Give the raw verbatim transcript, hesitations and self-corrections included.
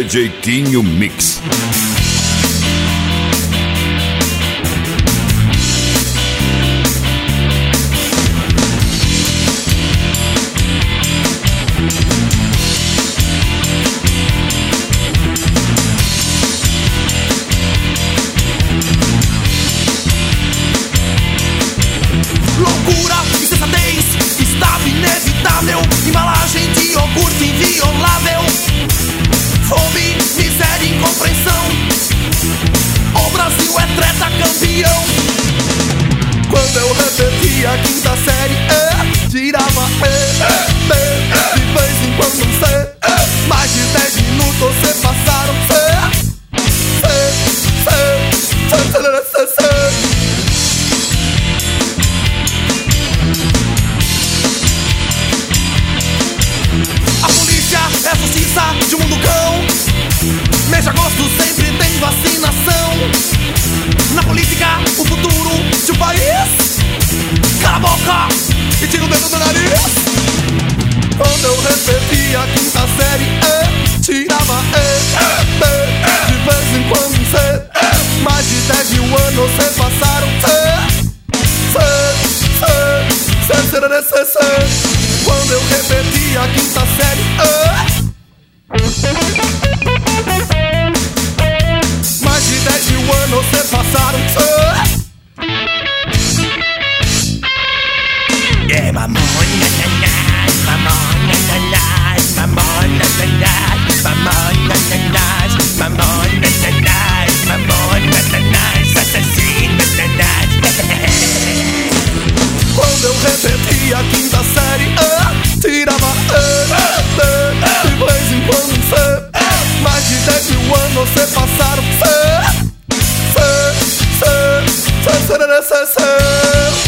D J Quinho Mix. Loucura, insensatez, estava inevitável. Embalagem de iogurte inviolável. Fome, miséria e incompreensão. O Brasil é treta campeão. Quando eu repetia a quinta série, é, tirava E, é, B, é, de vez em quando um C, é, mais de dez minutos se passaram C, C, C, C, C, C, C. É a justiça de um mundo cão. Mês de agosto sempre tem vacinação. Na política, o futuro de um país. Cala a boca e tira o dedo do nariz. Quando eu repetia a quinta série, E, tirava E, é, B, é, de vez em quando um C, é, mais de dez mil anos se passaram C, C, C, C, C, C, C. Quando eu repetia a quinta série, E, mais de dez mil anos se passaram. Yeah, mamona, nanás, mamona, nanás, mamona, nanás, mamona, nanás, mamona, nanás, mamona, nanás, assassina, nanás. Quando eu repetia a quinta série, E, tirava E, B, de vez em quando um C, mais de dez mil anos se passaram C, C, C, C, C, C, C, C.